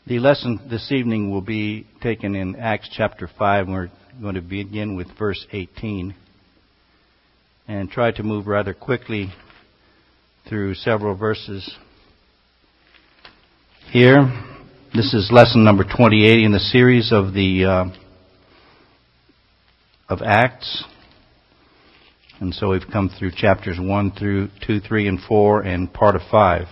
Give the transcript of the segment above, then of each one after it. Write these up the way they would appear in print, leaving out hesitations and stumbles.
The lesson this evening will be taken in Acts chapter 5, and we're going to begin with verse 18 and try to move rather quickly through several verses here. This is lesson number 28 in the series of Acts. And so we've come through chapters 1 through 2, 3, and 4, and part of 5.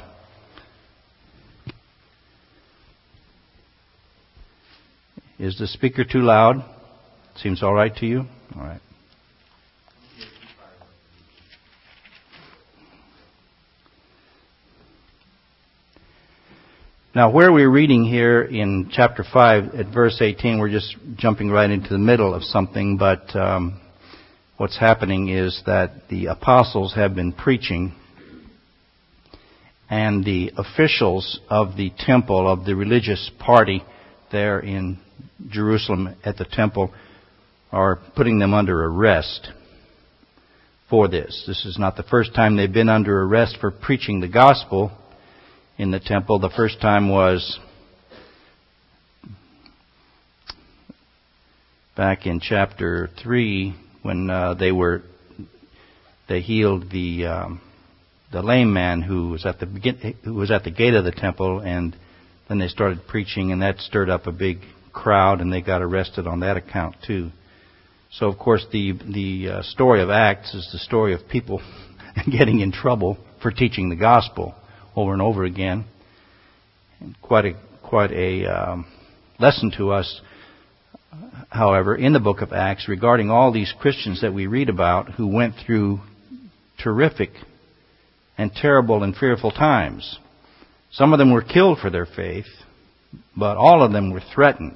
Is the speaker too loud? Seems all right to you? All right. Now, where we're reading here in chapter 5 at verse 18, we're just jumping right into the middle of something, but what's happening is that the apostles have been preaching, and the officials of the temple, of the religious party there in Jerusalem at the temple, are putting them under arrest for this. This is not the first time they've been under arrest for preaching the gospel in the temple. The first time was back in chapter 3 when they healed the lame man who was at the gate of the temple, and then they started preaching, and that stirred up a big crowd, and they got arrested on that account too. So, of course, the story of Acts is the story of people getting in trouble for teaching the gospel over and over again. And quite a lesson to us, however, in the book of Acts regarding all these Christians that we read about who went through terrific and terrible and fearful times. Some of them were killed for their faith, but all of them were threatened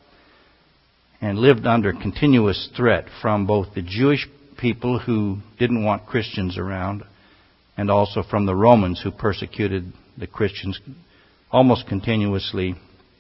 and lived under continuous threat from both the Jewish people who didn't want Christians around and also from the Romans who persecuted the Christians almost continuously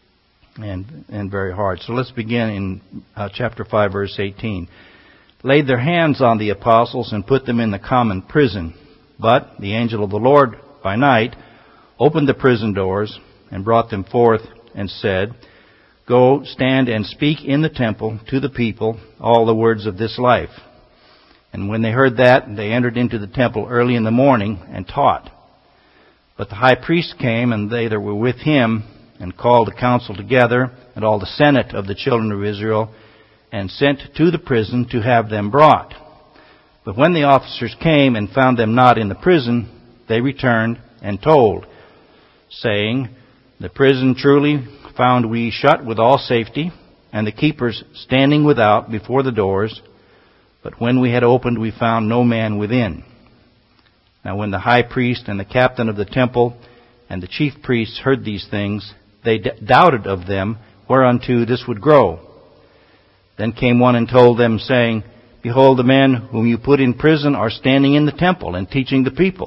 and very hard. So let's begin in chapter 5, verse 18. Laid their hands on the apostles and put them in the common prison. But the angel of the Lord by night opened the prison doors and brought them forth and said, Go, stand and speak in the temple to the people all the words of this life. And when they heard that, they entered into the temple early in the morning and taught. But the high priest came, and they that were with him, and called the council together, and all the senate of the children of Israel, and sent to the prison to have them brought. But when the officers came and found them not in the prison, they returned and told, saying, The prison truly found we shut with all safety, and the keepers standing without before the doors. But when we had opened, we found no man within. Now when the high priest and the captain of the temple and the chief priests heard these things, they doubted of them whereunto this would grow. Then came one and told them, saying, Behold, the men whom you put in prison are standing in the temple and teaching the people.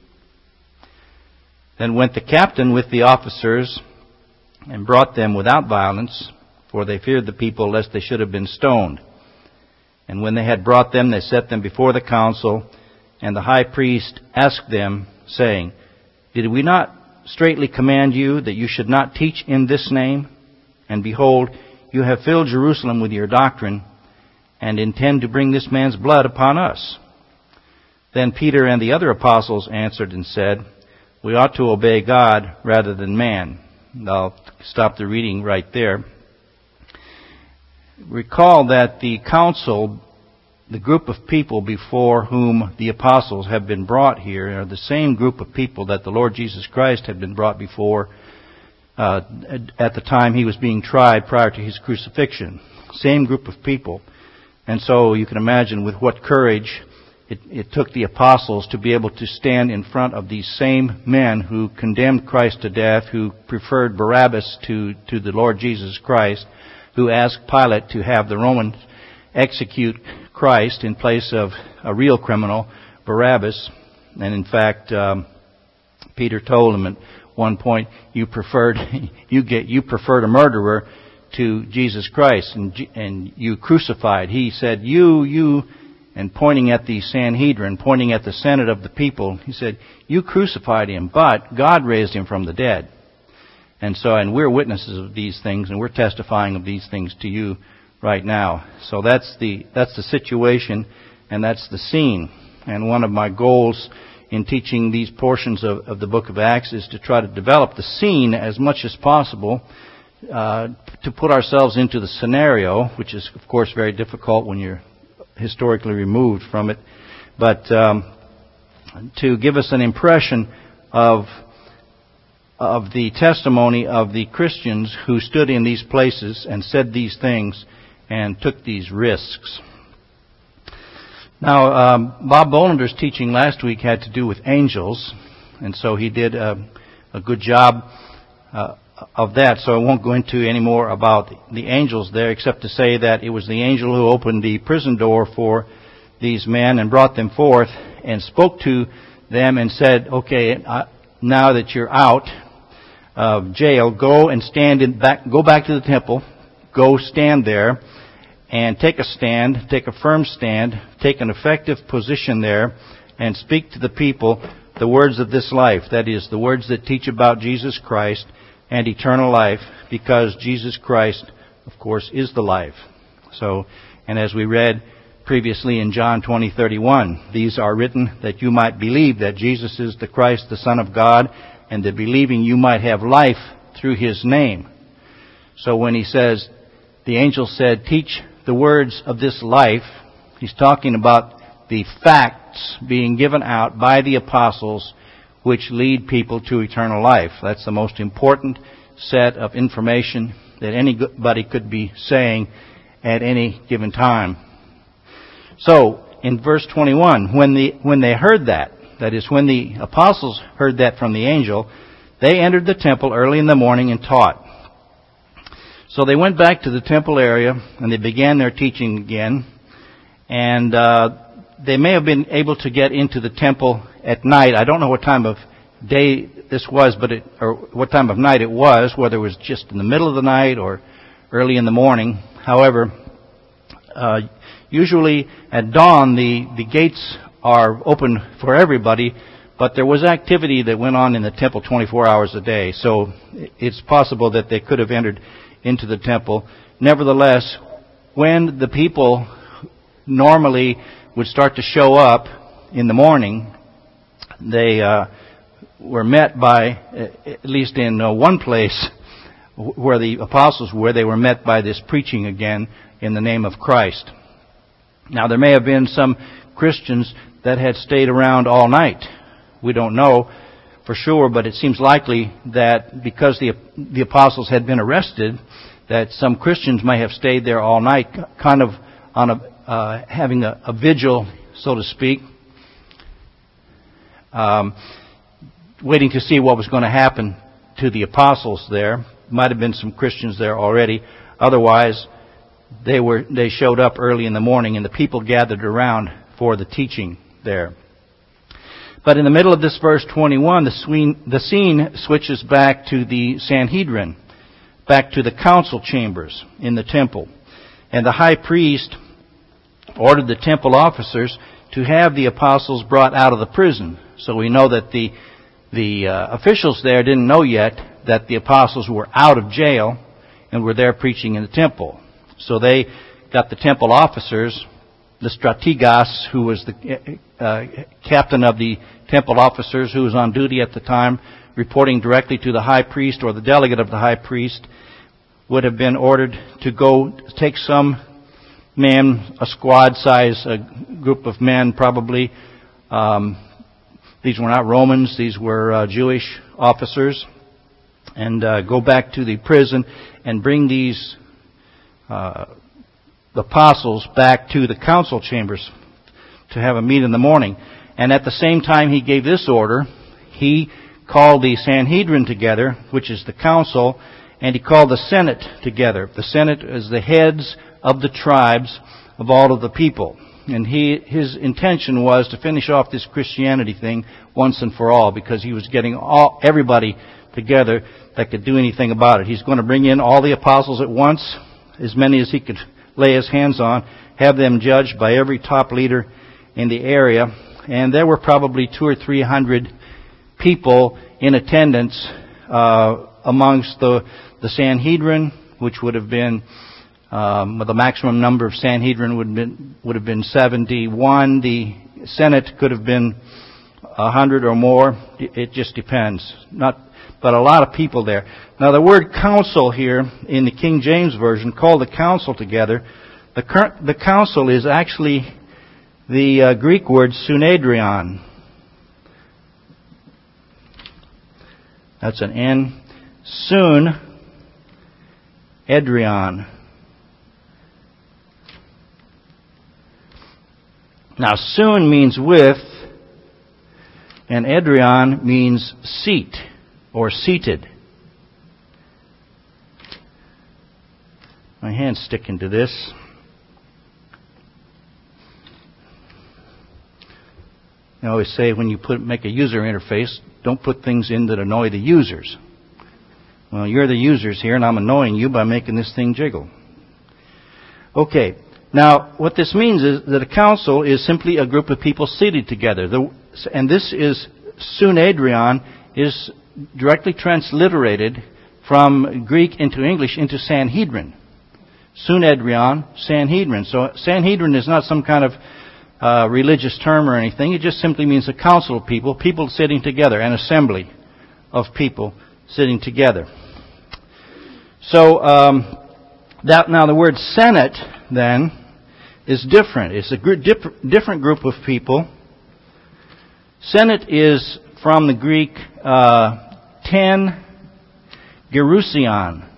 Then went the captain with the officers and brought them without violence, for they feared the people lest they should have been stoned. And when they had brought them, they set them before the council, and the high priest asked them, saying, Did we not straitly command you that you should not teach in this name? And behold, you have filled Jerusalem with your doctrine, and intend to bring this man's blood upon us. Then Peter and the other apostles answered and said, We ought to obey God rather than man. I'll stop the reading right there. Recall that the council, the group of people before whom the apostles have been brought here, are the same group of people that the Lord Jesus Christ had been brought before at the time he was being tried prior to his crucifixion. Same group of people. And so you can imagine with what courage it took the apostles to be able to stand in front of these same men who condemned Christ to death, who preferred Barabbas to the Lord Jesus Christ, who asked Pilate to have the Romans execute Christ in place of a real criminal, Barabbas. And in fact, Peter told him at one point, you preferred a murderer to Jesus Christ, and you crucified. He said, you, and pointing at the Sanhedrin, pointing at the Senate of the people, he said, you crucified him, but God raised him from the dead. And we're witnesses of these things, and we're testifying of these things to you right now. So that's the situation, and that's the scene. And one of my goals in teaching these portions of the book of Acts is to try to develop the scene as much as possible, to put ourselves into the scenario, which is, of course, very difficult when you're historically removed from it, but to give us an impression of the testimony of the Christians who stood in these places and said these things and took these risks. Now, Bob Bolander's teaching last week had to do with angels, and so he did a good job of that, so I won't go into any more about the angels there, except to say that it was the angel who opened the prison door for these men and brought them forth and spoke to them and said, okay, now that you're out of jail, go and go back to the temple, go stand there, and take a firm stand, take an effective position there, and speak to the people the words of this life. That is, the words that teach about Jesus Christ and eternal life, because Jesus Christ, of course, is the life. So, and as we read previously in John 20:31, these are written that you might believe that Jesus is the Christ, the Son of God, and that believing you might have life through His name. So when he says, the angel said, teach the words of this life, he's talking about the facts being given out by the apostles which lead people to eternal life. That's the most important set of information that anybody could be saying at any given time. So, in verse 21, when they heard that is, when the apostles heard that from the angel, they entered the temple early in the morning and taught. So they went back to the temple area and they began their teaching again. And they may have been able to get into the temple at night. I don't know what time of day this was, or what time of night it was, whether it was just in the middle of the night or early in the morning. However, usually at dawn the gates are open for everybody, but there was activity that went on in the temple 24 hours a day. So it's possible that they could have entered into the temple. Nevertheless, when the people normally would start to show up in the morning, they were met by, at least in one place where the apostles were, they were met by this preaching again in the name of Christ. Now, there may have been some Christians that had stayed around all night. We don't know for sure, but it seems likely that because the apostles had been arrested, that some Christians may have stayed there all night, kind of on having a vigil, so to speak, waiting to see what was going to happen to the apostles there. Might have been some Christians there already. Otherwise, they showed up early in the morning, and the people gathered around for the teaching there. But in the middle of this verse 21, the scene switches back to the Sanhedrin, back to the council chambers in the temple. And the high priest ordered the temple officers to have the apostles brought out of the prison. So we know that the officials there didn't know yet that the apostles were out of jail and were there preaching in the temple. So they got the temple officers, the strategos, who was the captain of the temple officers, who was on duty at the time, reporting directly to the high priest or the delegate of the high priest, would have been ordered to go take some men, a squad size, a group of men probably. These were not Romans, these were Jewish officers, and go back to the prison and bring these the apostles back to the council chambers to have a meet in the morning. And at the same time he gave this order, he called the Sanhedrin together, which is the council, and he called the Senate together. The Senate is the heads of the tribes of all of the people. And his intention was to finish off this Christianity thing once and for all, because he was getting everybody together that could do anything about it. He's going to bring in all the apostles at once, as many as he could lay his hands on, have them judged by every top leader in the area. And there were probably 200 or 300 people in attendance amongst the Sanhedrin, which would have been the maximum number of Sanhedrin would have been 71. The Senate could have been 100 or more. It just depends. But a lot of people there. Now the word council here in the King James Version, called the council together. The council is actually the Greek word sunedrion. That's an N. Edrion. Now, sun means with, and edrion means seat or seated. My hand's sticking to this. I always say when you make a user interface, don't put things in that annoy the users. Well, you're the users here, and I'm annoying you by making this thing jiggle. Okay. Now, what this means is that a council is simply a group of people seated together. And this is, sunedrion, is directly transliterated from Greek into English into Sanhedrin. Sunedrion, Sanhedrin. So Sanhedrin is not some kind of religious term or anything. It just simply means a council of people sitting together, an assembly of people sitting together. So, now the word Senate, then, is different. It's a different group of people. Senate is from the Greek ten gerousion.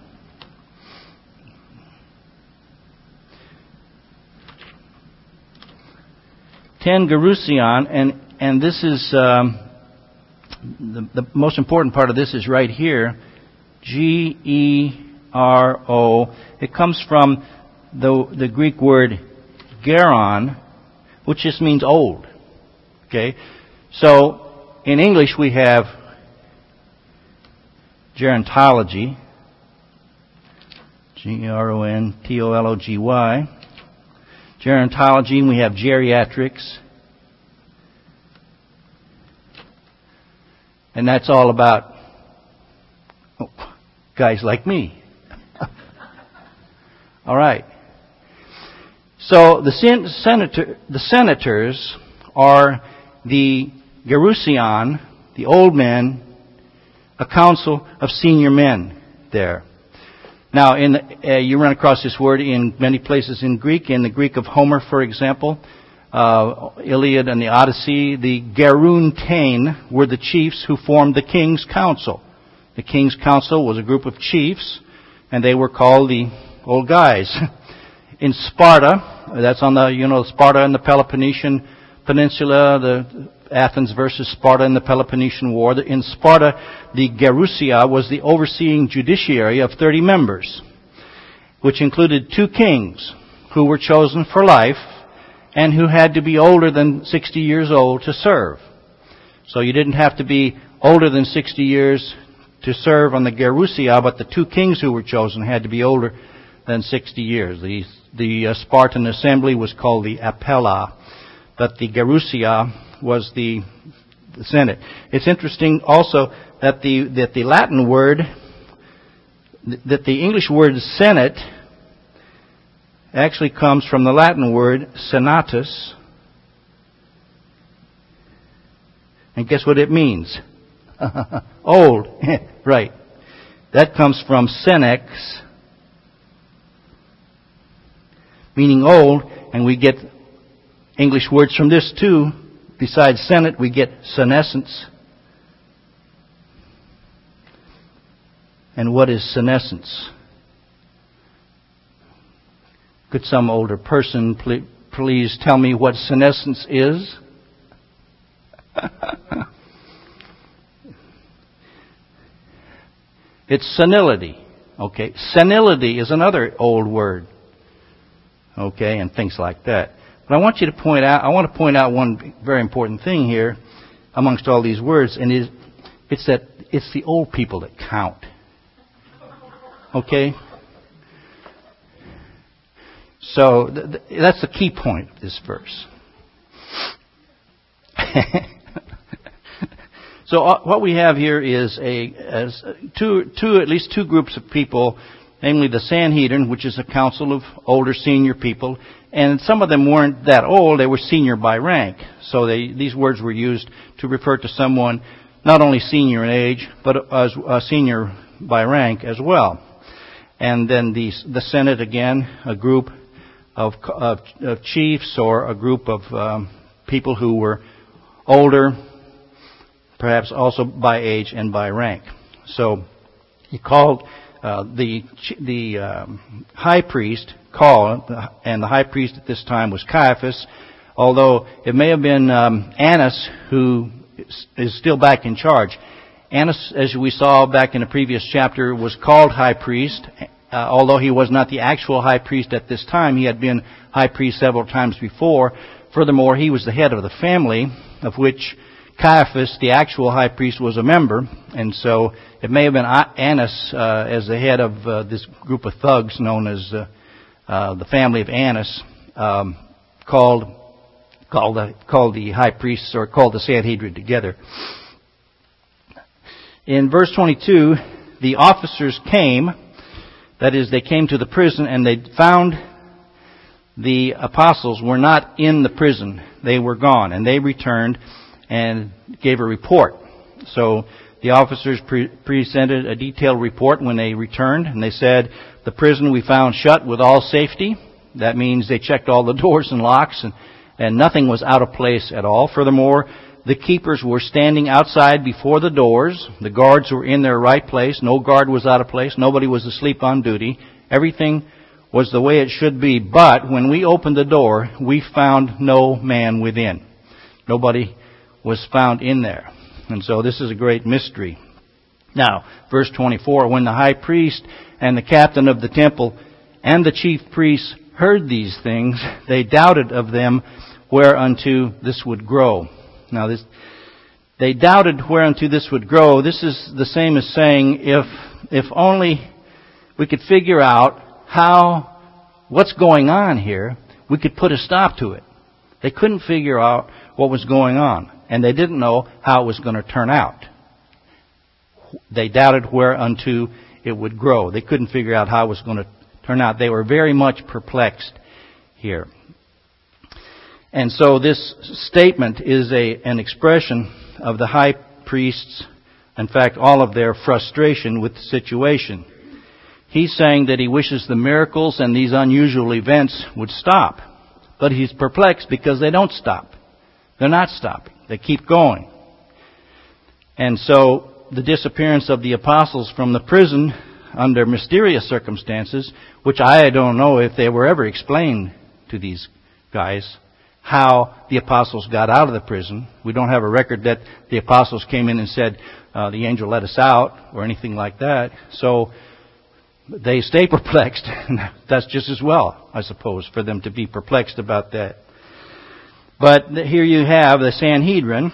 Ten gerousion, and this is the most important part of this is right here, Gero. It comes from the Greek word geron, which just means old. Okay, so in English we have gerontology, Gerontology. Gerontology, and we have geriatrics. And that's all about guys like me. All right. So the senators are the gerousion, the old men, a council of senior men there. Now, you run across this word in many places in Greek. In the Greek of Homer, for example, Iliad and the Odyssey, the Gerontain were the chiefs who formed the king's council. The king's council was a group of chiefs, and they were called the old guys. In Sparta, that's on the, Sparta and the Peloponnesian Peninsula, the Athens versus Sparta in the Peloponnesian War. In Sparta, the Gerousia was the overseeing judiciary of 30 members, which included 2 kings who were chosen for life and who had to be older than 60 years old to serve. So you didn't have to be older than 60 years to serve on the Gerousia, but the 2 kings who were chosen had to be older than 60 years. The Spartan assembly was called the Apella, but the Gerousia was the Senate. It's interesting also that the Latin word, that the English word Senate actually comes from the Latin word senatus. And guess what it means? Old. Right. That comes from senex, meaning old, and we get English words from this too. Besides Senate, we get senescence. And what is senescence? Could some older person please tell me what senescence is? It's senility. Okay, senility is another old word. Okay, and things like that. But I want to point out one very important thing here amongst all these words, and it's that it's the old people that count. Okay? So that's the key point of this verse. So what we have here is at least two groups of people, namely the Sanhedrin, which is a council of older senior people, and some of them weren't that old, they were senior by rank. So these words were used to refer to someone not only senior in age, but as a senior by rank as well. And then the Senate, again, a group of chiefs or a group of people who were older, perhaps also by age and by rank. So he called the high priest, and the high priest at this time was Caiaphas, although it may have been Annas who is still back in charge. Annas, as we saw back in the previous chapter, was called high priest, although he was not the actual high priest at this time. He had been high priest several times before. Furthermore, he was the head of the family, of which Caiaphas, the actual high priest, was a member, and so it may have been Annas as the head of this group of thugs known as the family of Annas, called the high priests, or called the Sanhedrin together. In verse 22, the officers came, that is, they came to the prison, and they found the apostles were not in the prison. They were gone, and they returned and gave a report. So the officers presented a detailed report when they returned, and they said, the prison we found shut with all safety. That means they checked all the doors and locks, and nothing was out of place at all. Furthermore, the keepers were standing outside before the doors. The guards were in their right place. No guard was out of place. Nobody was asleep on duty. Everything was the way it should be. But when we opened the door, we found no man within. Nobody was found in there. And so this is a great mystery. Now, verse 24, when the high priest and the captain of the temple and the chief priests heard these things, they doubted of them whereunto this would grow. Now, they doubted whereunto this would grow. This is the same as saying, if only we could figure out what's going on here, we could put a stop to it. They couldn't figure out what was going on, and they didn't know how it was going to turn out. They doubted whereunto it would grow. They couldn't figure out how it was going to turn out. They were very much perplexed here. And so this statement is an expression of the high priests, in fact, all of their frustration with the situation. He's saying that he wishes the miracles and these unusual events would stop. But he's perplexed because they don't stop. They're not stopping. They keep going. And so the disappearance of the apostles from the prison under mysterious circumstances, which I don't know if they were ever explained to these guys, how the apostles got out of the prison. We don't have a record that the apostles came in and said, the angel let us out, or anything like that. So they stay perplexed. That's just as well, I suppose, for them to be perplexed about that. But here you have the Sanhedrin,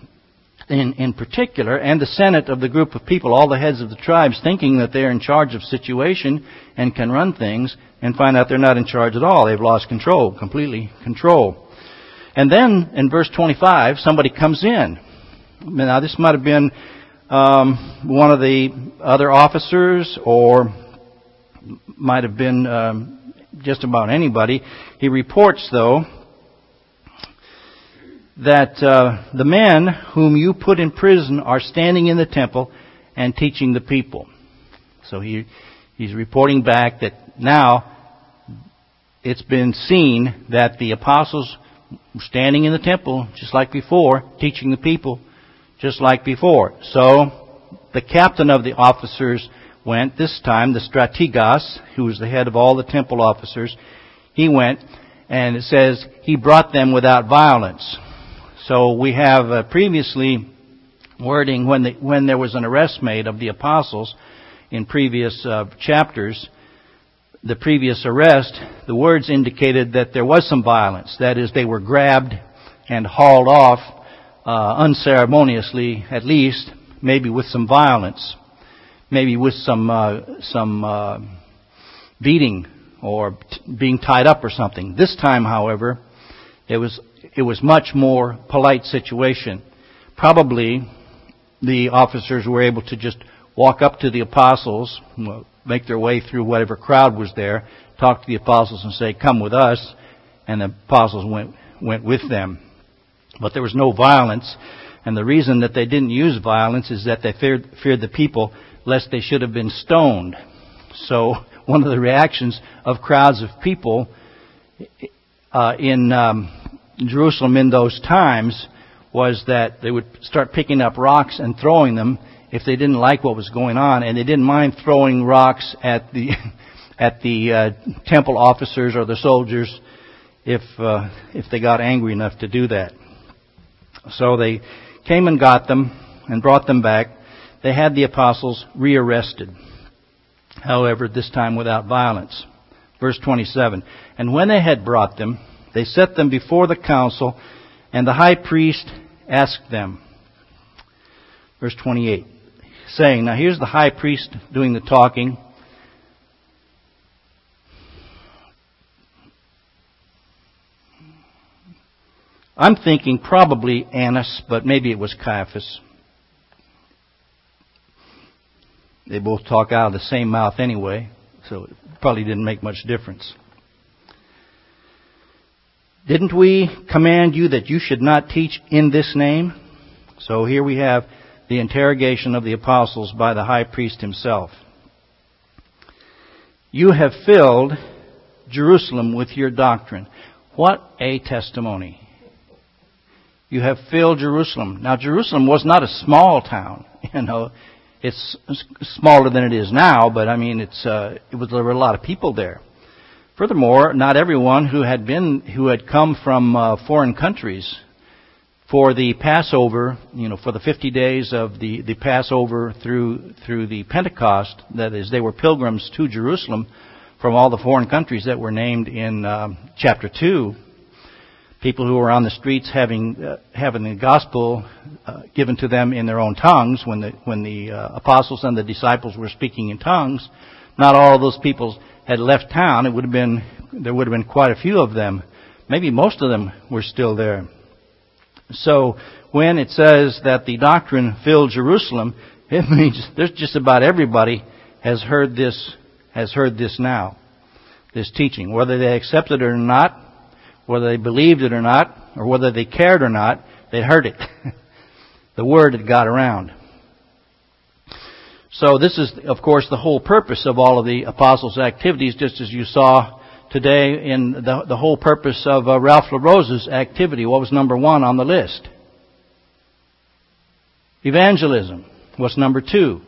in particular, and the Senate of the group of people, all the heads of the tribes, thinking that they're in charge of situation and can run things, and find out they're not in charge at all. They've lost control, completely control. And then, in verse 25, somebody comes in. Now, this might have been one of the other officers, or might have been just about anybody. He reports, though, that the men whom you put in prison are standing in the temple and teaching the people. So he's reporting back that now it's been seen that the apostles were standing in the temple just like before, teaching the people just like before. So the captain of the officers went, this time the strategos, who was the head of all the temple officers, he went, and it says he brought them without violence. So we have previously wording when there was an arrest made of the apostles in previous chapters, the previous arrest, the words indicated that there was some violence. That is, they were grabbed and hauled off unceremoniously, at least, maybe with some violence, maybe with some beating or being tied up or something. This time, however, it was much more polite situation. Probably the officers were able to just walk up to the apostles, make their way through whatever crowd was there, talk to the apostles and say, "Come with us," and the apostles went with them. But there was no violence, and the reason that they didn't use violence is that they feared the people, lest they should have been stoned. So one of the reactions of crowds of people in Jerusalem in those times was that they would start picking up rocks and throwing them if they didn't like what was going on, and they didn't mind throwing rocks at the temple officers or the soldiers if they got angry enough to do that. So they came and got them and brought them back. They had the apostles rearrested, however, this time without violence. Verse 27, "And when they had brought them, they set them before the council, and the high priest asked them." Verse 28, saying, now here's the high priest doing the talking. I'm thinking probably Annas, but maybe it was Caiaphas. They both talk out of the same mouth anyway, so it probably didn't make much difference. "Didn't we command you that you should not teach in this name?" So here we have the interrogation of the apostles by the high priest himself. "You have filled Jerusalem with your doctrine." What a testimony. You have filled Jerusalem. Now, Jerusalem was not a small town. It's smaller than it is now, but I mean, there were a lot of people there. Furthermore, not everyone who had come from foreign countries for the Passover, for the 50 days of the Passover through the Pentecost, that is, they were pilgrims to Jerusalem from all the foreign countries that were named in chapter 2. People who were on the streets having the gospel given to them in their own tongues when the apostles and the disciples were speaking in tongues. Not all of those people had left town. There would have been quite a few of them. Maybe most of them were still there. So when it says that the doctrine filled Jerusalem, it means there's just about everybody has heard this now, this teaching, whether they accepted it or not, whether they believed it or not, or whether they cared or not, they heard it. The word had got around. So this is, of course, the whole purpose of all of the apostles' activities, just as you saw today in the whole purpose of Ralph LaRosa's activity. What was number 1 on the list? Evangelism. What's number 2?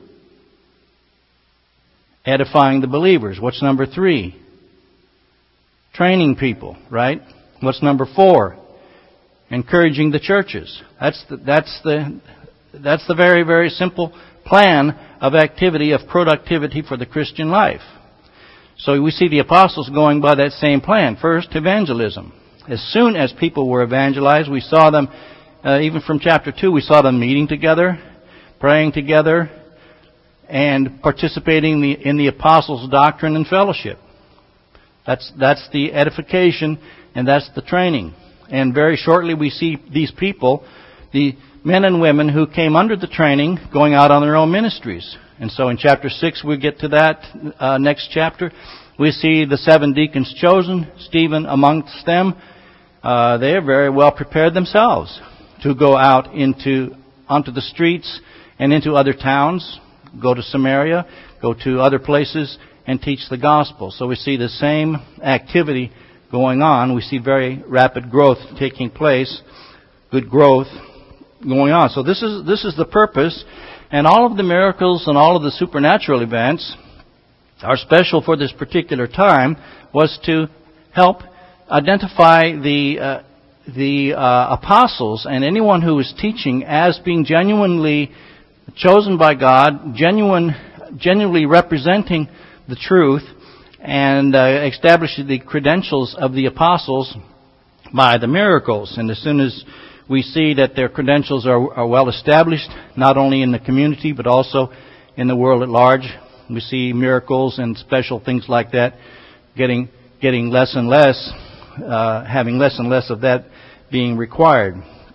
Edifying the believers. What's number 3? Training people, right? What's number 4? Encouraging the churches. That's the very, very simple plan of activity, of productivity for the Christian life. So we see the apostles going by that same plan. First, evangelism. As soon as people were evangelized, we saw them, even from chapter 2, we saw them meeting together, praying together, and participating in the apostles' doctrine and fellowship. That's the edification, and that's the training. And very shortly we see these people, the men and women who came under the training, going out on their own ministries. And so in chapter 6 we get to that next chapter. We see the 7 deacons chosen, Stephen amongst them. They are very well prepared themselves to go out onto the streets and into other towns, go to Samaria, go to other places, and teach the gospel. So we see the same activity going on. We see very rapid growth taking place, good growth going on. So this is the purpose, and all of the miracles and all of the supernatural events are special for this particular time, was to help identify the apostles and anyone who was teaching as being genuinely chosen by God, genuinely representing the truth, and establishing the credentials of the apostles by the miracles. And as soon as we see that their credentials are well established, not only in the community but also in the world at large, we see miracles and special things like that getting less and less, having less and less of that being required.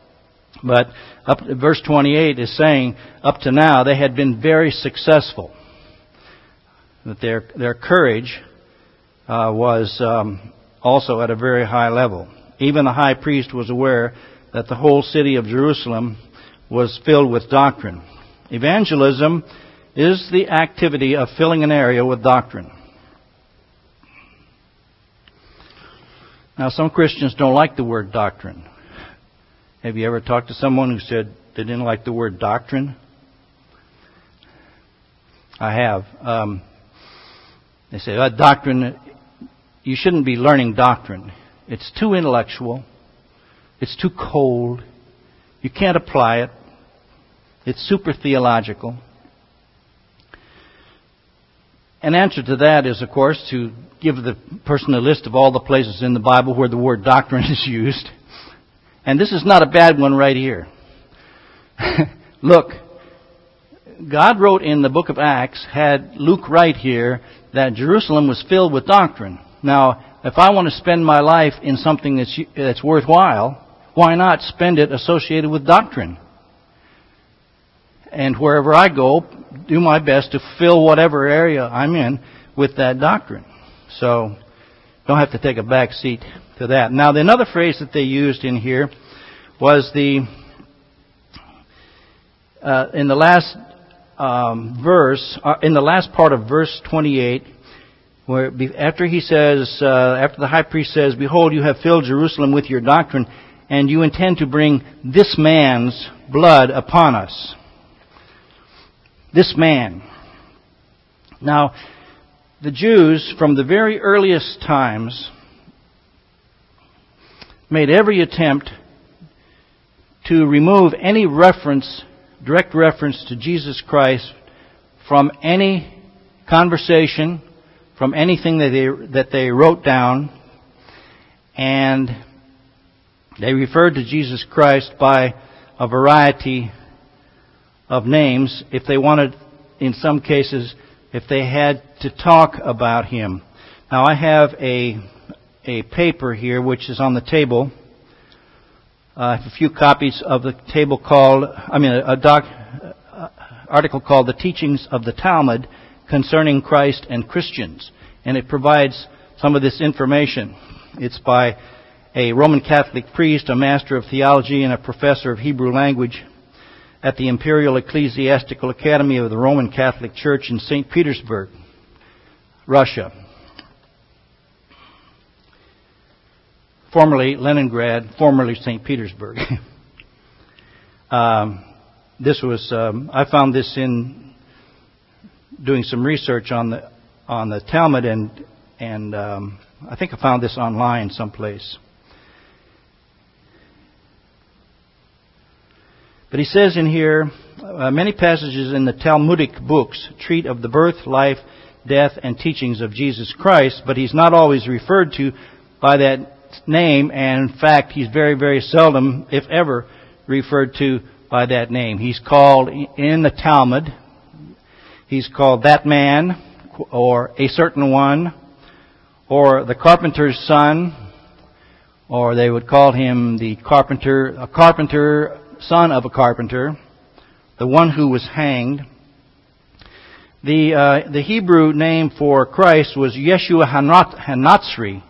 But up to verse 28 is saying, up to now, they had been very successful. That their courage was also at a very high level. Even the high priest was aware that the whole city of Jerusalem was filled with doctrine. Evangelism is the activity of filling an area with doctrine. Now, some Christians don't like the word doctrine. Have you ever talked to someone who said they didn't like the word doctrine? I have. They say, doctrine, you shouldn't be learning doctrine. It's too intellectual. It's too cold. You can't apply it. It's super theological. An answer to that is, of course, to give the person a list of all the places in the Bible where the word doctrine is used. And this is not a bad one right here. Look, God wrote in the book of Acts, had Luke write here, that Jerusalem was filled with doctrine. Now, if I want to spend my life in something that's worthwhile, why not spend it associated with doctrine? And wherever I go, do my best to fill whatever area I'm in with that doctrine. So, don't have to take a back seat to that. Now, another phrase that they used in here was in the last in the last part of verse 28, where after the high priest says, "Behold, you have filled Jerusalem with your doctrine, and you intend to bring this man's blood upon us." This man. Now, the Jews, from the very earliest times, made every attempt to remove any direct reference to Jesus Christ from any conversation, from anything that they wrote down, and they referred to Jesus Christ by a variety of names if they wanted, in some cases, if they had to talk about Him. Now, I have a paper here which is on the table. I have a few copies of the table article called "The Teachings of the Talmud Concerning Christ and Christians," and it provides some of this information. It's by a Roman Catholic priest, a master of theology, and a professor of Hebrew language at the Imperial Ecclesiastical Academy of the Roman Catholic Church in St. Petersburg, Russia. Formerly Leningrad, formerly St. Petersburg. This was I found this in doing some research on the Talmud, and I think I found this online someplace. But he says in here, many passages in the Talmudic books treat of the birth, life, death, and teachings of Jesus Christ, but He's not always referred to by that name, and in fact, He's very, very seldom, if ever, referred to by that name. He's called, in the Talmud, He's called that man, or a certain one, or the carpenter's son, or they would call him a carpenter, son of a carpenter, the one who was hanged. The Hebrew name for Christ was Yeshua Hanatzri,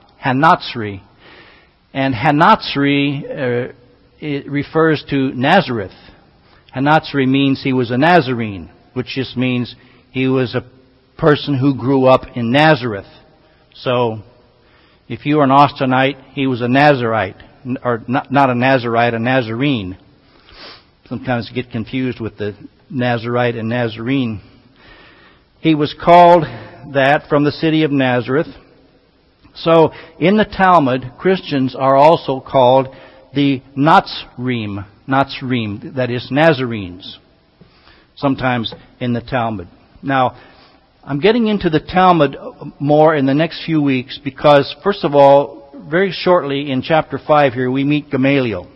and Hanatzri it refers to Nazareth. Hanatzri means he was a Nazarene, which just means he was a person who grew up in Nazareth. So, if you were an Austinite, he was a Nazarite, or not a Nazarite, a Nazarene. Sometimes you get confused with the Nazarite and Nazarene. He was called that from the city of Nazareth. So, in the Talmud, Christians are also called the Nazrim, that is, Nazarenes, sometimes in the Talmud. Now, I'm getting into the Talmud more in the next few weeks because, first of all, very shortly in chapter 5 here, we meet Gamaliel.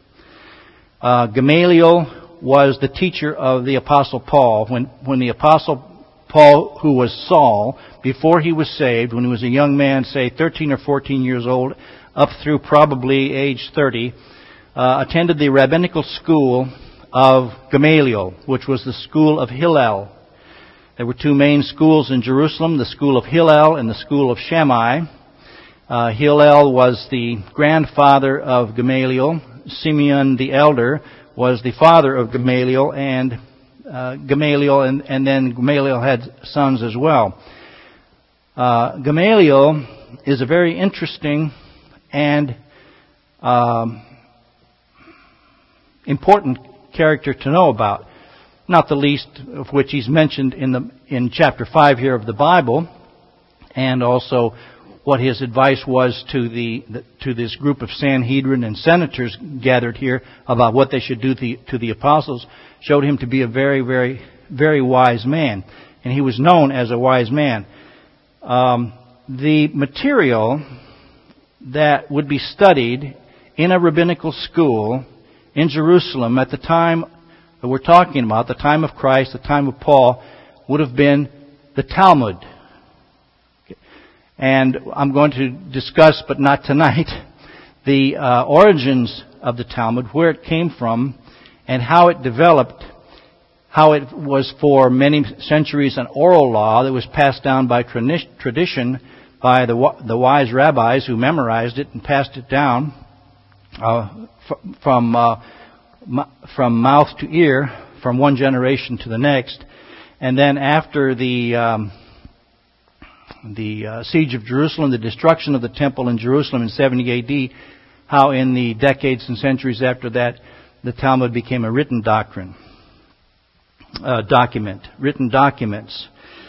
Gamaliel was the teacher of the Apostle Paul. When the Apostle Paul, who was Saul, before he was saved, when he was a young man, say 13 or 14 years old, up through probably age 30, attended the rabbinical school of Gamaliel, which was the school of Hillel. There were two main schools in Jerusalem, the school of Hillel and the school of Shammai. Hillel was the grandfather of Gamaliel. Simeon the elder was the father of Gamaliel, and then Gamaliel had sons as well. Gamaliel is a very interesting and important character to know about, not the least of which he's mentioned in chapter 5 here of the Bible, and also what his advice was to this group of Sanhedrin and senators gathered here about what they should do to the apostles, showed him to be a very, very, very wise man, and he was known as a wise man. The material that would be studied in a rabbinical school in Jerusalem at the time that we're talking about, the time of Christ, the time of Paul, would have been the Talmud. And I'm going to discuss, but not tonight, the origins of the Talmud, where it came from, and how it developed, how it was for many centuries an oral law that was passed down by tradition by the wise rabbis who memorized it and passed it down from mouth to ear, from one generation to the next. And then after the siege of Jerusalem, the destruction of the temple in Jerusalem in 70 A.D., how in the decades and centuries after that, the Talmud became a written document. Written documents.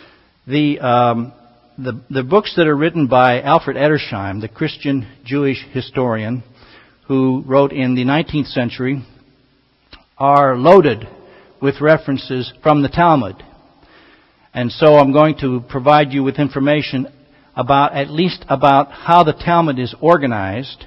The books that are written by Alfred Edersheim, the Christian Jewish historian, who wrote in the 19th century, are loaded with references from the Talmud. And so I'm going to provide you with information at least about how the Talmud is organized,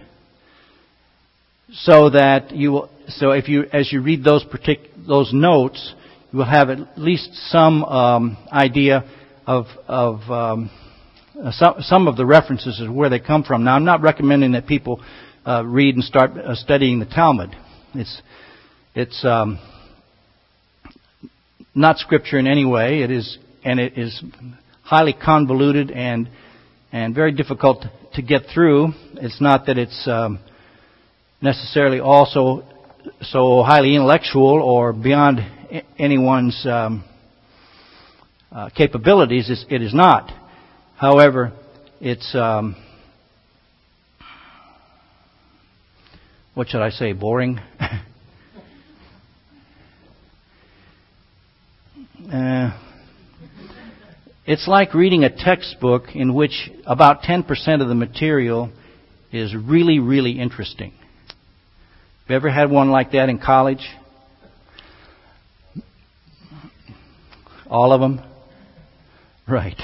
so that as you read those notes, you will have at least some idea of some of the references as where they come from. Now, I'm not recommending that people read and start studying the Talmud. It's not scripture in any way. It is highly convoluted and very difficult to get through. It's not that it's necessarily also so highly intellectual or beyond anyone's capabilities. It is not. However, it's what should I say? Boring. It's like reading a textbook in which about 10% of the material is really, really interesting. Have you ever had one like that in college? All of them? Right.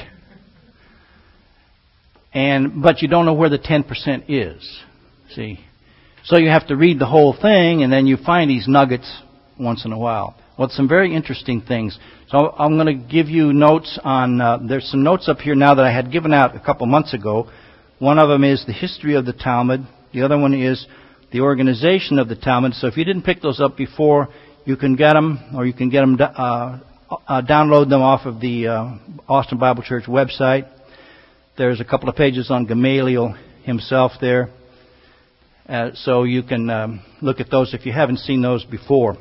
But you don't know where the 10% is. See? So you have to read the whole thing, and then you find these nuggets once in a while. Well, some very interesting things. So I'm going to give you notes on, there's some notes up here now that I had given out a couple months ago. One of them is the history of the Talmud. The other one is the organization of the Talmud. So if you didn't pick those up before, you can get them, or you can get them, download them off of the Austin Bible Church website. There's a couple of pages on Gamaliel himself there. So you can look at those if you haven't seen those before.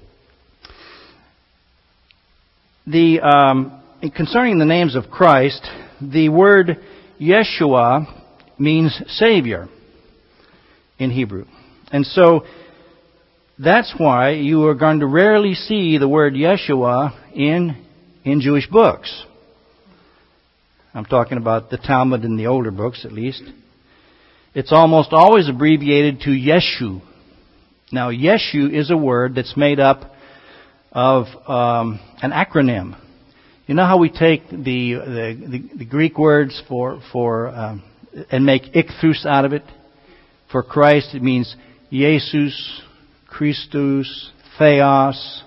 Concerning the names of Christ, the word Yeshua means Savior in Hebrew. And so that's why you are going to rarely see the word Yeshua in Jewish books. I'm talking about the Talmud and the older books, at least. It's almost always abbreviated to Yeshu. Now, Yeshu is a word that's made up of an acronym. You know how we take the Greek words for and make ichthus out of it? For Christ, it means Jesus, Christus, Theos,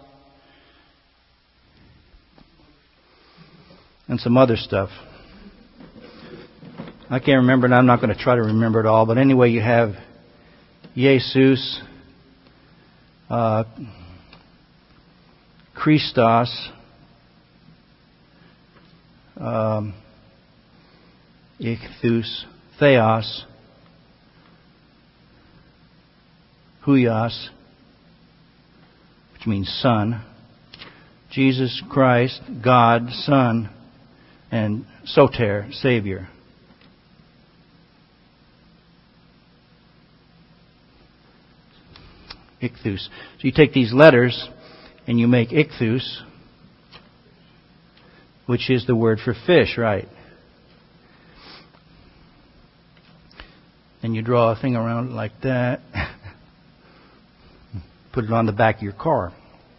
and some other stuff. I can't remember, and I'm not going to try to remember it all. But anyway, you have Jesus, Christos, Ichthus, Theos, Huios, which means Son, Jesus Christ, God, Son, and Soter, Savior. Ichthus. So you take these letters and you make Ichthus, which is the word for fish, right? And you draw a thing around it like that. Put it on the back of your car.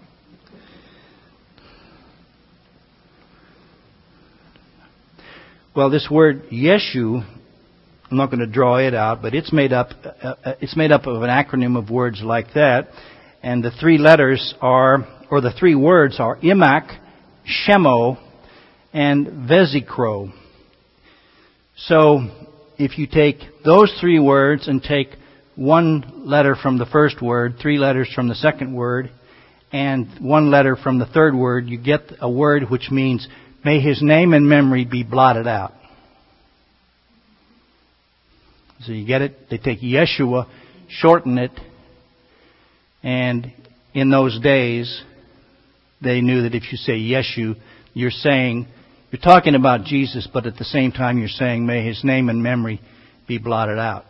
Well, this word Yeshu, I'm not going to draw it out, but it's made up of an acronym of words like that, and the three letters are, or the three words are Imak, Shemo, and Vezikro. So if you take those three words and take one letter from the first word, three letters from the second word, and one letter from the third word, you get a word which means, may his name and memory be blotted out. So you get it? They take Yeshua, shorten it, and in those days, they knew that if you say Yeshu, you're talking about Jesus, but at the same time you're saying, may his name and memory be blotted out.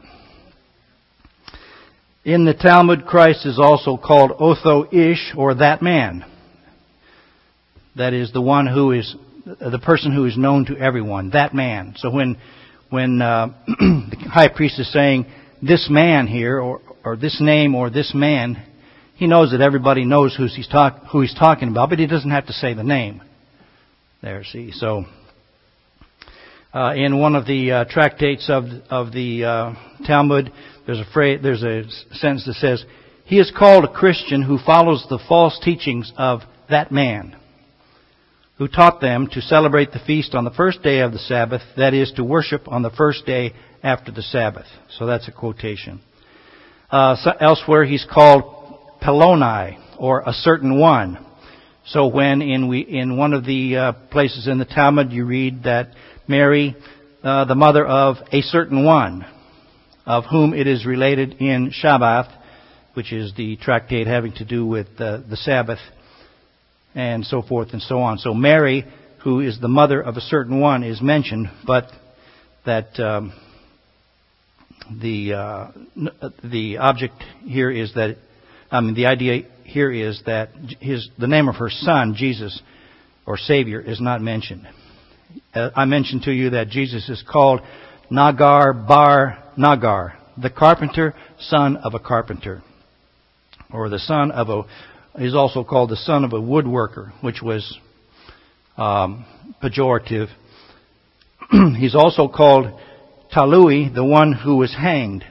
In the Talmud, Christ is also called Otho Ish, or that man. That is the one who is the person who is known to everyone, that man. So when the high priest is saying this man here, or this name, or this man, he knows that everybody knows who he's talking about, but he doesn't have to say the name. There, see. So in one of the tractates of the Talmud, there's a sentence that says, "He is called a Christian who follows the false teachings of that man, who taught them to celebrate the feast on the first day of the Sabbath, that is, to worship on the first day after the Sabbath." So that's a quotation. Elsewhere, he's called Peloni, or a certain one. So when in one of the places in the Talmud you read that Mary, the mother of a certain one, of whom it is related in Shabbat, which is the tractate having to do with the Sabbath, and so forth and so on. So Mary, who is the mother of a certain one, is mentioned, but that the object here is that, the idea here is that the name of her son, Jesus, or Savior, is not mentioned. I mentioned to you that Jesus is called Nagar Bar Nagar, the carpenter, son of a carpenter, or the son of he's also called the son of a woodworker, which was pejorative. He's also called Talui, the one who was hanged.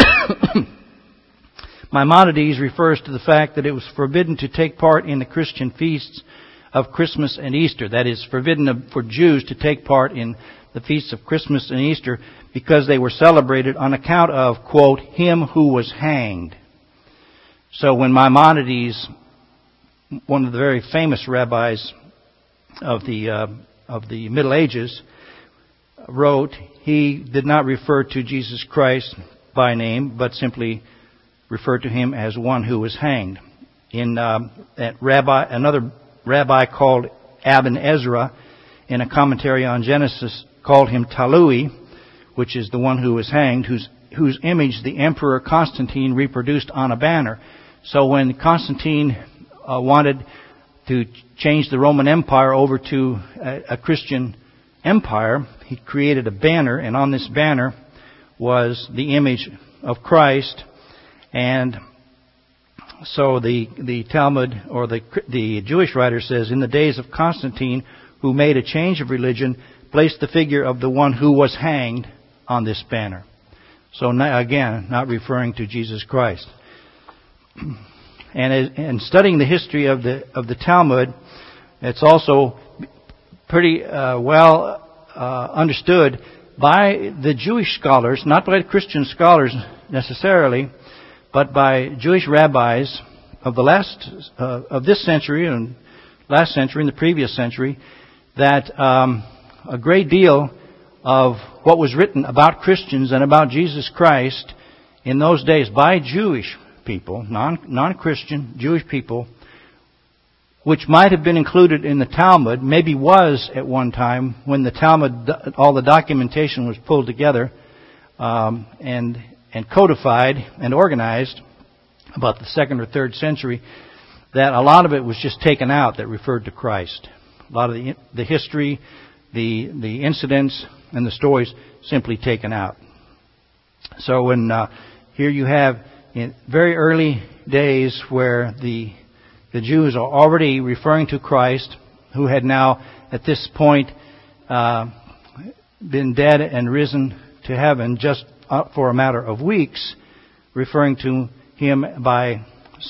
Maimonides refers to the fact that it was forbidden to take part in the Christian feasts of Christmas and Easter. That is, forbidden for Jews to take part in the feasts of Christmas and Easter because they were celebrated on account of, quote, him who was hanged. So when Maimonides, one of the very famous rabbis of the Middle Ages, wrote, he did not refer to Jesus Christ by name, but simply referred to him as one who was hanged. Another rabbi called Aben Ezra, in a commentary on Genesis, called him Talui, which is the one who was hanged, whose image the Emperor Constantine reproduced on a banner. So when Constantine wanted to change the Roman Empire over to a Christian empire, he created a banner, and on this banner was the image of Christ. And so the Talmud, or the Jewish writer, says, in the days of Constantine, who made a change of religion, placed the figure of the one who was hanged on this banner. So again, not referring to Jesus Christ. And studying the history of the Talmud, it's also pretty well understood by the Jewish scholars, not by the Christian scholars necessarily, but by Jewish rabbis of this century and last century and the previous century, that a great deal of what was written about Christians and about Jesus Christ in those days by Jewish people, non-Christian Jewish people, which might have been included in the Talmud, maybe was at one time when the Talmud, all the documentation was pulled together and codified and organized about the 2nd or 3rd century, that a lot of it was just taken out that referred to Christ. A lot of the history, the incidents, and the stories simply taken out. So when here you have in very early days where the Jews are already referring to Christ, who had now at this point been dead and risen to heaven just for a matter of weeks, referring to him by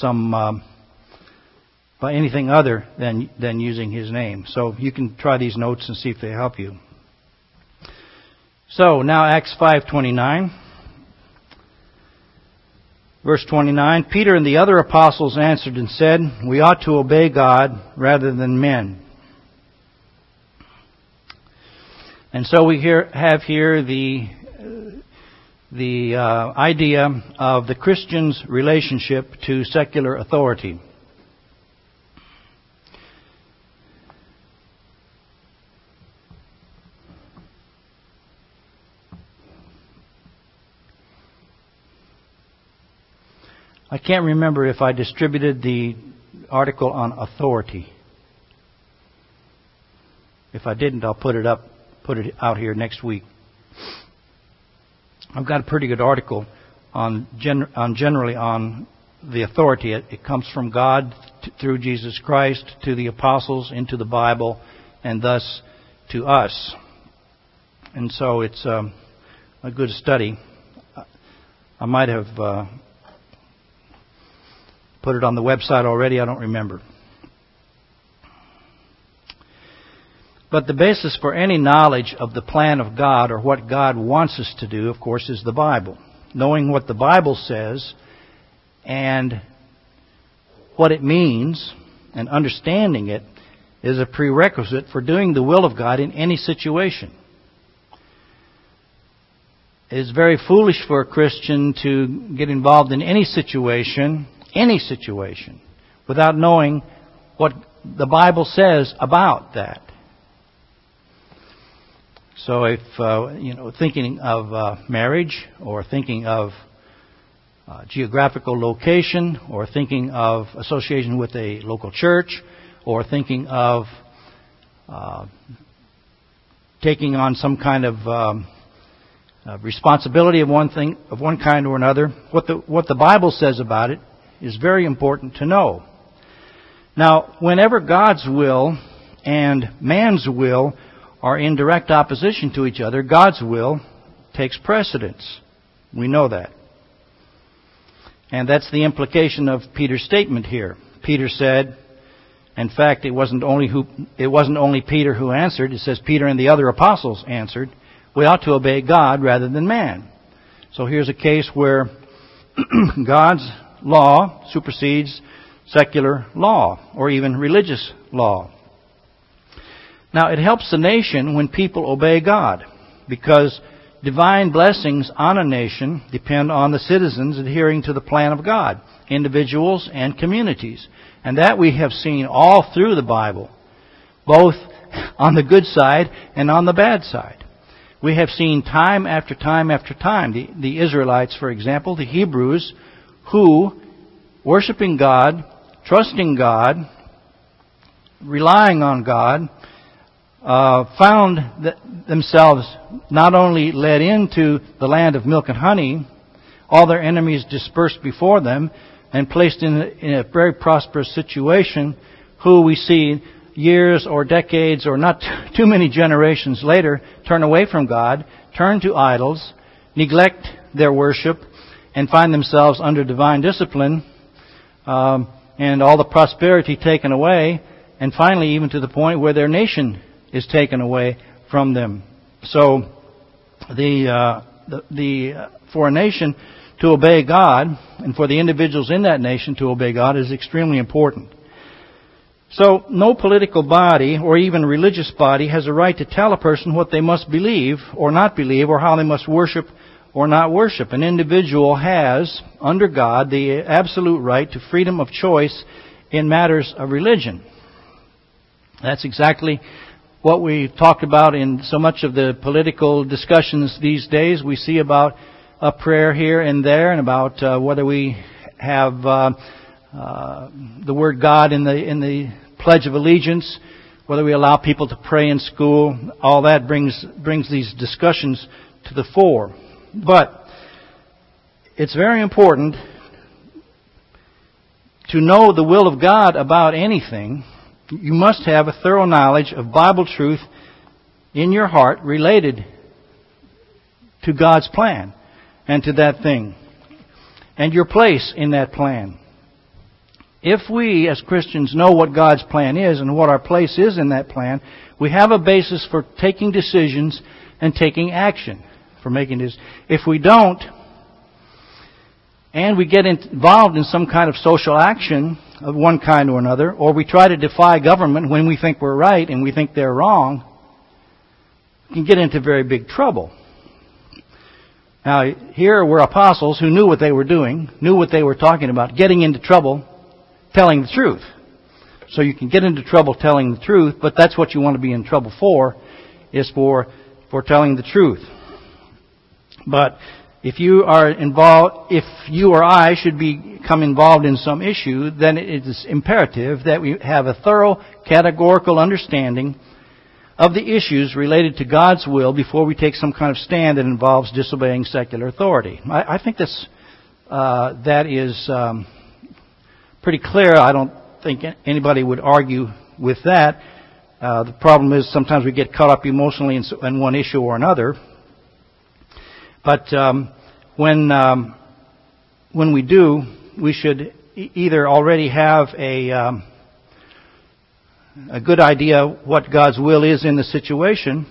anything other than using his name. So you can try these notes and see if they help you. So now Acts 5:29. Verse 29, Peter and the other apostles answered and said, "We ought to obey God rather than men." And so we have here the idea of the Christian's relationship to secular authority. I can't remember if I distributed the article on authority. If I didn't, I'll put it out here next week. I've got a pretty good article generally on the authority. It comes from God through Jesus Christ to the apostles into the Bible, and thus to us. And so it's a good study. I might have put it on the website already. I don't remember. But the basis for any knowledge of the plan of God or what God wants us to do, of course, is the Bible. Knowing what the Bible says and what it means and understanding it is a prerequisite for doing the will of God in any situation. It is very foolish for a Christian to get involved in any situation, without knowing what the Bible says about that. So if, thinking of marriage, or thinking of geographical location, or thinking of association with a local church, or thinking of taking on some kind of responsibility of one kind or another, what the Bible says about it is very important to know. Now, whenever God's will and man's will are in direct opposition to each other, God's will takes precedence. We know that. And that's the implication of Peter's statement here. Peter said, in fact, it wasn't only Peter who answered. It says Peter and the other apostles answered, "We ought to obey God rather than man." So here's a case where God's law supersedes secular law or even religious law. Now, it helps the nation when people obey God, because divine blessings on a nation depend on the citizens adhering to the plan of God, individuals and communities. And that we have seen all through the Bible, both on the good side and on the bad side. We have seen time after time after time, the Israelites, for example, the Hebrews, who, worshiping God, trusting God, relying on God, found themselves not only led into the land of milk and honey, all their enemies dispersed before them, and placed in a very prosperous situation, who we see years or decades or not too many generations later turn away from God, turn to idols, neglect their worship, and find themselves under divine discipline, and all the prosperity taken away, and finally even to the point where their nation is taken away from them. So for a nation to obey God, and for the individuals in that nation to obey God, is extremely important. So, no political body or even religious body has a right to tell a person what they must believe or not believe, or how they must worship or not worship. An individual has, under God, the absolute right to freedom of choice in matters of religion. That's exactly what we talked about in so much of the political discussions these days. We see about a prayer here and there, and about whether we have the word God in the Pledge of Allegiance, whether we allow people to pray in school. All that brings these discussions to the fore. But it's very important to know the will of God about anything. You must have a thorough knowledge of Bible truth in your heart related to God's plan and to that thing, and your place in that plan. If we as Christians know what God's plan is and what our place is in that plan, we have a basis for taking decisions and taking action. For making this. If we don't, and we get involved in some kind of social action of one kind or another, or we try to defy government when we think we're right and we think they're wrong, we can get into very big trouble. Now, here were apostles who knew what they were doing, knew what they were talking about, getting into trouble, telling the truth. So you can get into trouble telling the truth, but that's what you want to be in trouble for, is for telling the truth. But if you are involved, if you or I should become involved in some issue, then it is imperative that we have a thorough, categorical understanding of the issues related to God's will before we take some kind of stand that involves disobeying secular authority. I think that is pretty clear. I don't think anybody would argue with that. The problem is sometimes we get caught up emotionally in one issue or another. But when we do, we should either already have a good idea what God's will is in the situation,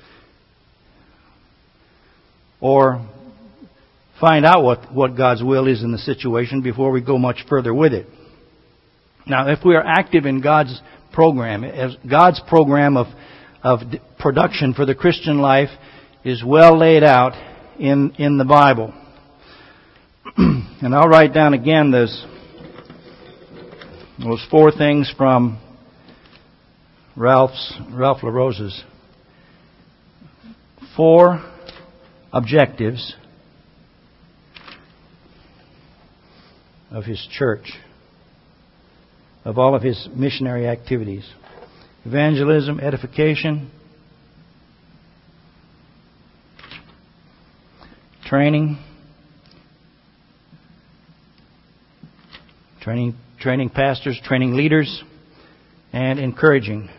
or find out what God's will is in the situation before we go much further with it. Now, if we are active in God's program, as God's program of production for the Christian life is well laid out in the Bible. And I'll write down again those 4 things from Ralph LaRosa's 4 objectives of his church, of all of his missionary activities: evangelism, edification, training pastors, training leaders, and encouraging.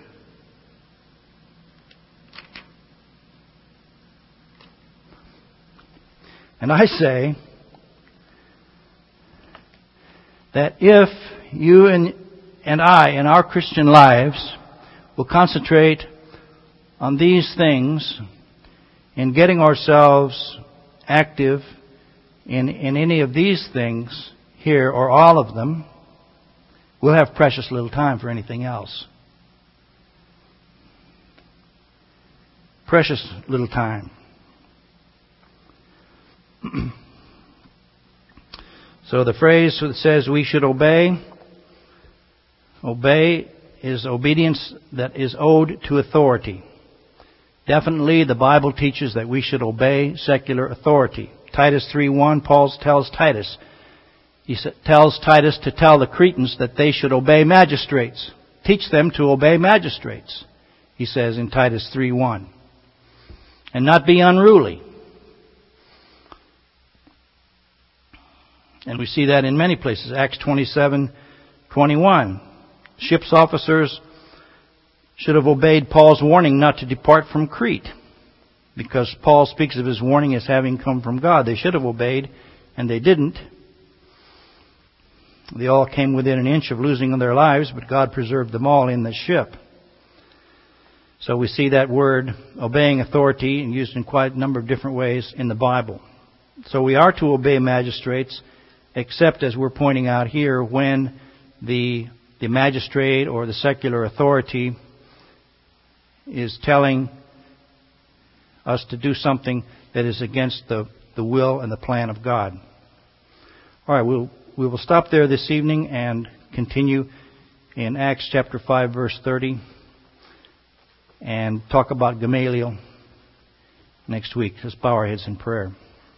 And I say that if you and I in our Christian lives will concentrate on these things in getting ourselves active in any of these things here, or all of them, we'll have precious little time for anything else. Precious little time. So the phrase that says we should obey is obedience that is owed to authority. Definitely the Bible teaches that we should obey secular authority. Titus 3:1, Paul tells Titus. He tells Titus to tell the Cretans that they should obey magistrates. Teach them to obey magistrates, he says in Titus 3:1. And not be unruly. And we see that in many places. Acts 27:21. Ship's officers should have obeyed Paul's warning not to depart from Crete, because Paul speaks of his warning as having come from God. They should have obeyed, and they didn't. They all came within an inch of losing their lives, but God preserved them all in the ship. So we see that word, obeying authority, used in quite a number of different ways in the Bible. So we are to obey magistrates, except, as we're pointing out here, when the magistrate or the secular authority is telling us to do something that is against the will and the plan of God. All right, we will stop there this evening and continue in Acts chapter 5, verse 30, and talk about Gamaliel next week. Let's bow our heads in prayer.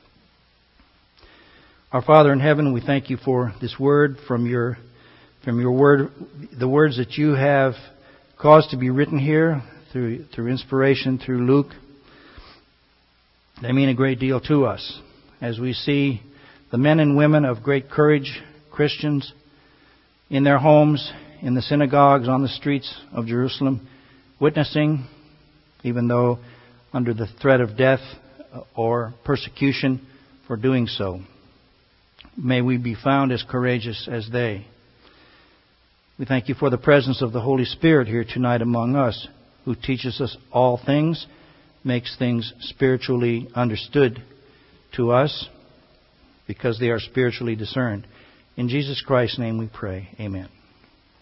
Our Father in heaven, we thank you for this word from your word, the words that you have caused to be written here through inspiration through Luke. They mean a great deal to us as we see the men and women of great courage, Christians, in their homes, in the synagogues, on the streets of Jerusalem, witnessing, even though under the threat of death or persecution for doing so. May we be found as courageous as they. We thank you for the presence of the Holy Spirit here tonight among us, who teaches us all things, makes things spiritually understood to us because they are spiritually discerned. In Jesus Christ's name we pray. Amen.